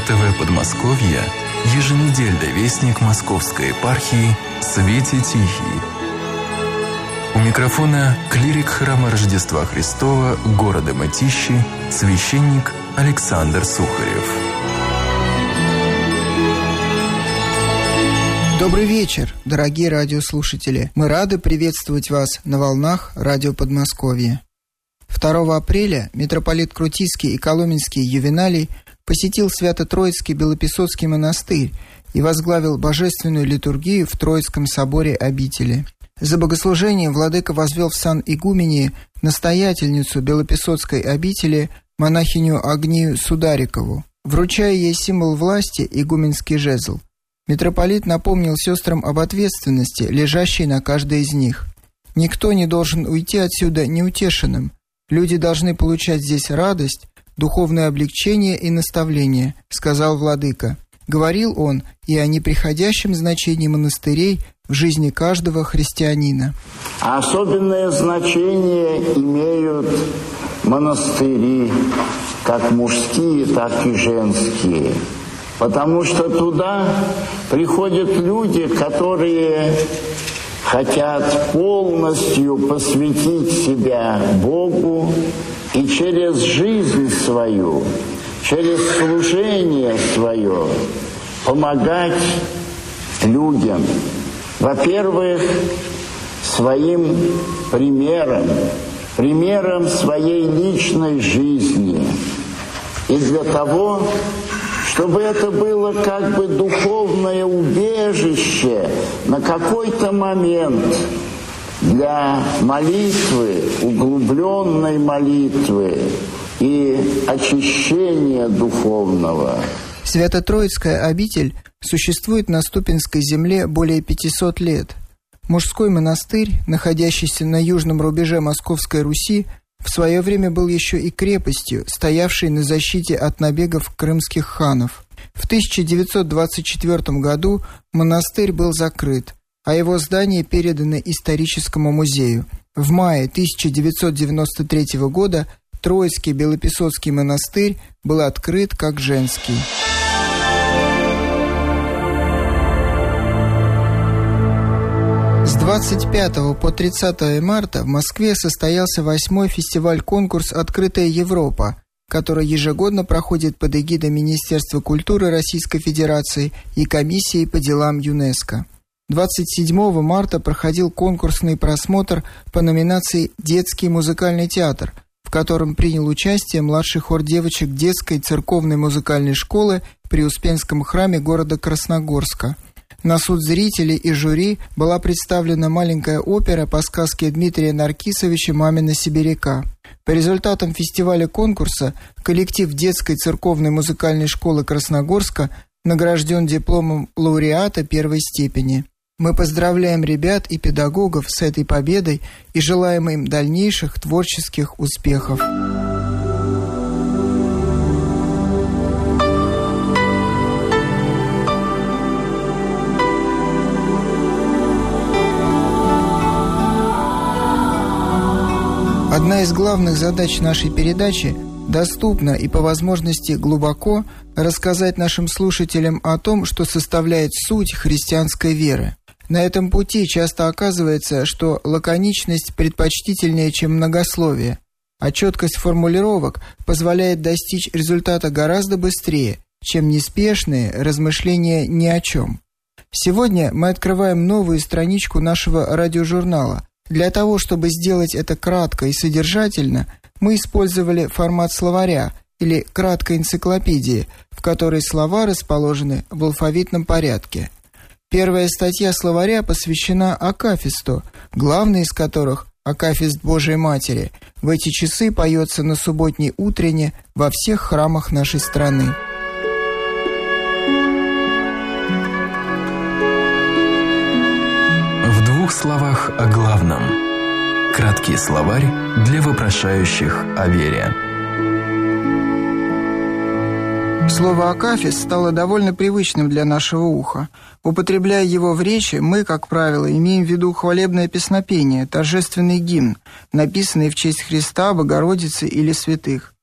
РТВ Подмосковье еженедельный вестник Московской епархии «Свете Тихий». У микрофона клирик храма Рождества Христова города Мытищи, священник Александр Сухарев. Добрый вечер, дорогие радиослушатели. Мы рады приветствовать вас на волнах радио Подмосковья. 2 апреля митрополит Крутийский и Коломенский Ювеналий посетил Свято-Троицкий Белопесоцкий монастырь и возглавил божественную литургию в Троицком соборе обители. За богослужением владыка возвел в сан игумении настоятельницу Белопесоцкой обители монахиню Агнию Сударикову. Вручая ей символ власти, игуменский жезл, митрополит напомнил сестрам об ответственности, лежащей на каждой из них. Никто не должен уйти отсюда неутешенным. Люди должны получать здесь радость, духовное облегчение и наставление, сказал владыка. Говорил он и о неприходящем значении монастырей в жизни каждого христианина. Особенное значение имеют монастыри, как мужские, так и женские. Потому что туда приходят люди, которые хотят полностью посвятить себя Богу и через жизнь свою, через служение свое помогать людям. Во-первых, своим примером своей личной жизни. И для того, чтобы это было как бы духовное убежище на какой-то момент для молитвы, углубленной молитвы и очищения духовного. Свято-Троицкая обитель существует на Ступинской земле более 500 лет. Мужской монастырь, находящийся на южном рубеже Московской Руси, в свое время был еще и крепостью, стоявшей на защите от набегов крымских ханов. В 1924 году монастырь был закрыт, а его здание передано историческому музею. В мае 1993 года Троицкий Белопесоцкий монастырь был открыт как женский. С 25 по 30 марта в Москве состоялся 8-й фестиваль-конкурс «Открытая Европа», который ежегодно проходит под эгидой Министерства культуры Российской Федерации и Комиссии по делам ЮНЕСКО. 27 марта проходил конкурсный просмотр по номинации «Детский музыкальный театр», в котором принял участие младший хор девочек детской церковной музыкальной школы при Успенском храме города Красногорска. На суд зрителей и жюри была представлена маленькая опера по сказке Дмитрия Наркисовича «Мамина сибиряка». По результатам фестиваля-конкурса коллектив детской церковной музыкальной школы Красногорска награжден дипломом лауреата первой степени. Мы поздравляем ребят и педагогов с этой победой и желаем им дальнейших творческих успехов. Одна из главных задач нашей передачи – доступно и по возможности глубоко рассказать нашим слушателям о том, что составляет суть христианской веры. На этом пути часто оказывается, что лаконичность предпочтительнее, чем многословие, а четкость формулировок позволяет достичь результата гораздо быстрее, чем неспешные размышления ни о чем. Сегодня мы открываем новую страничку нашего радиожурнала. Для того, чтобы сделать это кратко и содержательно, мы использовали формат словаря или краткой энциклопедии, в которой слова расположены в алфавитном порядке. Первая статья словаря посвящена акафисту, главный из которых – акафист Божией Матери. В эти часы поется на субботней утрене во всех храмах нашей страны. В двух словах о главном. Краткий словарь для вопрошающих о вере. Слово «акафист» стало довольно привычным для нашего уха. Употребляя его в речи, мы, как правило, имеем в виду хвалебное песнопение, торжественный гимн, написанный в честь Христа, Богородицы или святых.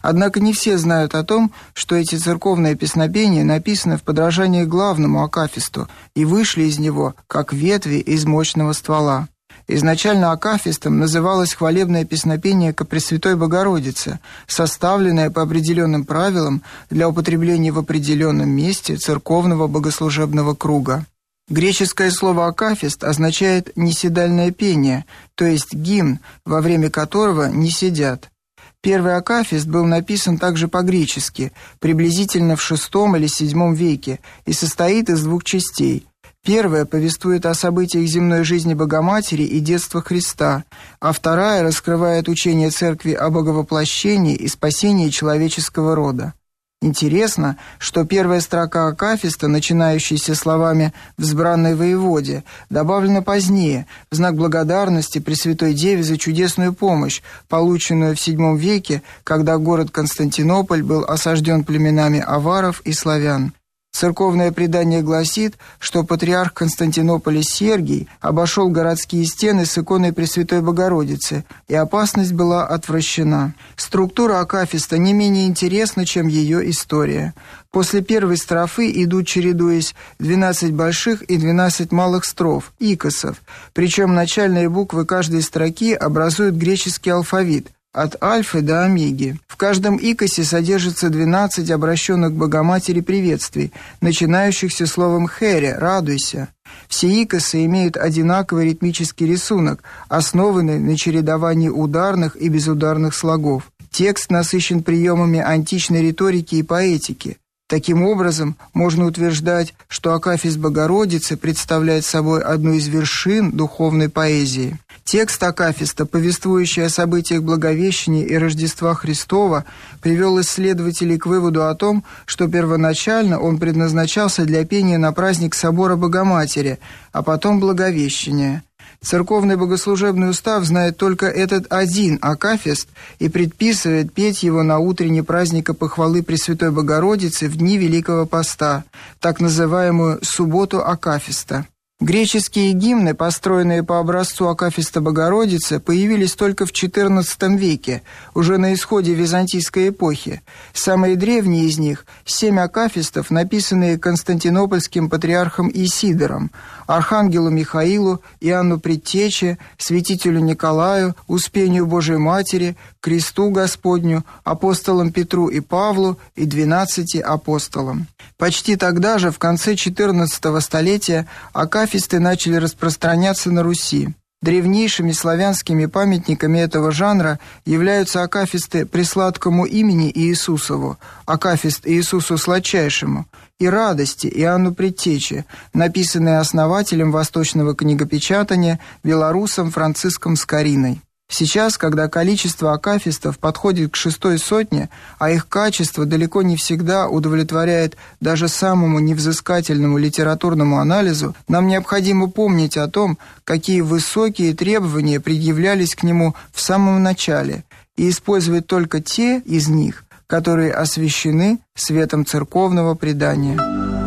Однако не все знают о том, что эти церковные песнопения написаны в подражании главному акафисту и вышли из него, как ветви из мощного ствола. Изначально акафистом называлось хвалебное песнопение ко Пресвятой Богородице, составленное по определенным правилам для употребления в определенном месте церковного богослужебного круга. Греческое слово «акафист» означает «неседальное пение», то есть гимн, во время которого не сидят. Первый акафист был написан также по-гречески, приблизительно в VI или VII веке, и состоит из двух частей. Первая повествует о событиях земной жизни Богоматери и детства Христа, а вторая раскрывает учение Церкви о Боговоплощении и спасении человеческого рода. Интересно, что первая строка акафиста, начинающаяся словами «взбранной воеводе», добавлена позднее, в знак благодарности Пресвятой Деве за чудесную помощь, полученную в VII веке, когда город Константинополь был осажден племенами аваров и славян. Церковное предание гласит, что патриарх Константинополя Сергий обошел городские стены с иконой Пресвятой Богородицы, и опасность была отвращена. Структура акафиста не менее интересна, чем ее история. После первой строфы идут, чередуясь, 12 больших и 12 малых строф, икосов, причем начальные буквы каждой строки образуют греческий алфавит, от альфы до омеги. В каждом икосе содержится 12 обращенных к Богоматери приветствий, начинающихся словом «хэре» – «радуйся». Все икосы имеют одинаковый ритмический рисунок, основанный на чередовании ударных и безударных слогов. Текст насыщен приемами античной риторики и поэтики. Таким образом, можно утверждать, что акафист Богородицы представляет собой одну из вершин духовной поэзии. Текст акафиста, повествующий о событиях Благовещения и Рождества Христова, привел исследователей к выводу о том, что первоначально он предназначался для пения на праздник Собора Богоматери, а потом Благовещения. Церковный богослужебный устав знает только этот один акафист и предписывает петь его на утренне праздника похвалы Пресвятой Богородицы в дни Великого Поста, так называемую «субботу акафиста». Греческие гимны, построенные по образцу акафиста Богородицы, появились только в XIV веке, уже на исходе византийской эпохи. Самые древние из них – 7 акафистов, написанные Константинопольским патриархом Исидором, архангелу Михаилу, Иоанну Предтече, святителю Николаю, Успению Божией Матери, Кресту Господню, апостолам Петру и Павлу и 12 апостолам. Почти тогда же, в конце XIV столетия, акафисты начали распространяться на Руси. Древнейшими славянскими памятниками этого жанра являются акафисты пресладкому имени Иисусову, акафист Иисусу Сладчайшему, и радости Иоанну Предтече, написанные основателем восточного книгопечатания белорусом Франциском Скориной. Сейчас, когда количество акафистов подходит к 600 сотне, а их качество далеко не всегда удовлетворяет даже самому невзыскательному литературному анализу, нам необходимо помнить о том, какие высокие требования предъявлялись к нему в самом начале, и использовать только те из них, которые освящены светом церковного предания.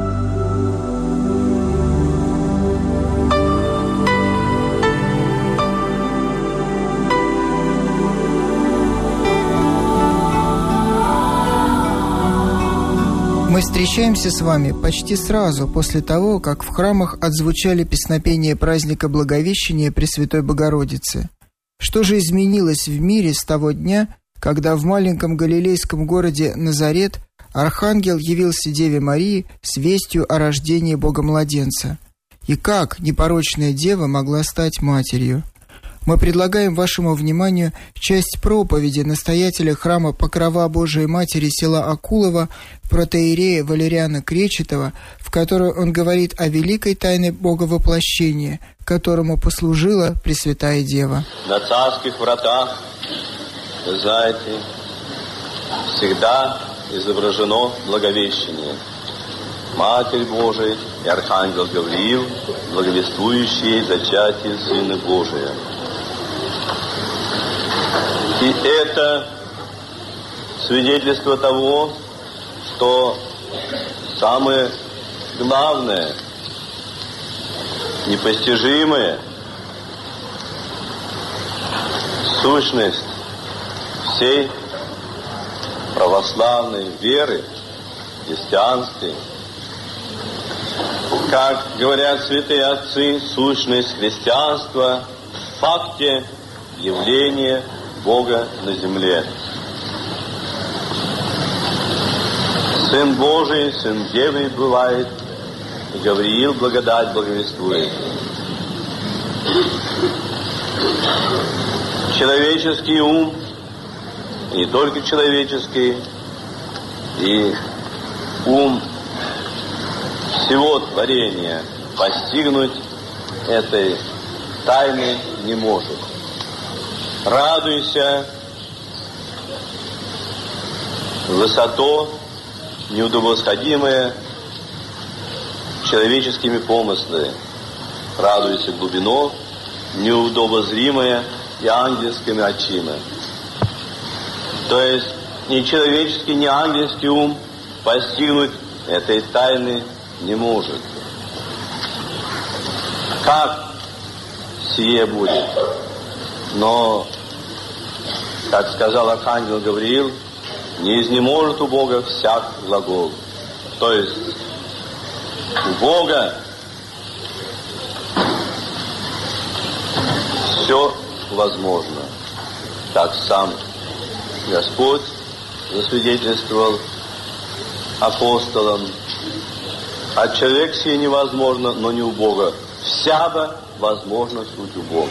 Мы встречаемся с вами почти сразу после того, как в храмах отзвучали песнопения праздника Благовещения Пресвятой Богородицы. Что же изменилось в мире с того дня, когда в маленьком галилейском городе Назарет архангел явился Деве Марии с вестью о рождении Бога-младенца? И как непорочная дева могла стать матерью? Мы предлагаем вашему вниманию часть проповеди настоятеля храма Покрова Божией Матери села Акулова, протоиерея Валериана Кречетова, в которой он говорит о великой тайне Боговоплощения, которому послужила Пресвятая Дева. На царских вратах, вы знаете, всегда изображено Благовещение. Матерь Божия и Архангел Гавриил, благовествующие зачатие Сына Божия. И это свидетельство того, что самое главное, непостижимое, сущность всей православной веры, христианстве. Как говорят святые отцы, сущность христианства в факте явления Бога на земле. Сын Божий, Сын Девы бывает, и Гавриил благодать благовествует. Человеческий ум, и не только человеческий, и ум всего творения постигнуть этой тайны не может. Радуйся высоту, неудовосходимая человеческими помыслами. Радуйся глубину, неудобозримая и ангельскими очима. То есть ни человеческий, ни ангельский ум постигнуть этой тайны не может. Как сие будет? Но, как сказал архангел Гавриил, не изнеможет у Бога всяк глагол. То есть у Бога все возможно. Как сам Господь засвидетельствовал апостолам. А человек сие невозможно, но не у Бога. Всяко возможно суть у Бога.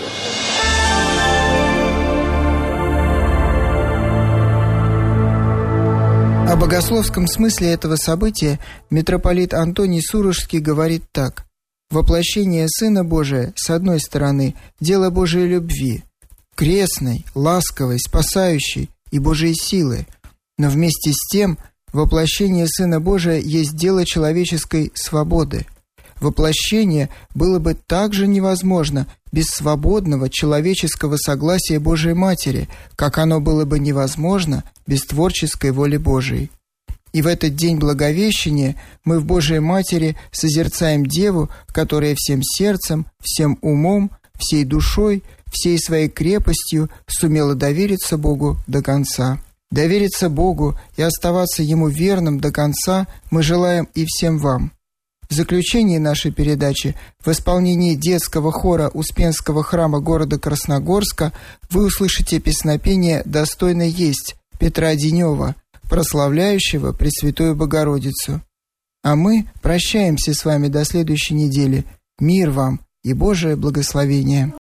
О богословском смысле этого события митрополит Антоний Сурожский говорит так. Воплощение Сына Божия, с одной стороны, дело Божией любви, крестной, ласковой, спасающей и Божией силы, но вместе с тем воплощение Сына Божия есть дело человеческой свободы. Воплощение было бы также невозможно без свободного человеческого согласия Божией Матери, как оно было бы невозможно без творческой воли Божией. И в этот день Благовещения мы в Божией Матери созерцаем Деву, которая всем сердцем, всем умом, всей душой, всей своей крепостью сумела довериться Богу до конца. Довериться Богу и оставаться Ему верным до конца мы желаем и всем вам. В заключении нашей передачи в исполнении детского хора Успенского храма города Красногорска вы услышите песнопение «Достойно есть» Петра Денева, прославляющего Пресвятую Богородицу. А мы прощаемся с вами до следующей недели. Мир вам и Божие благословение.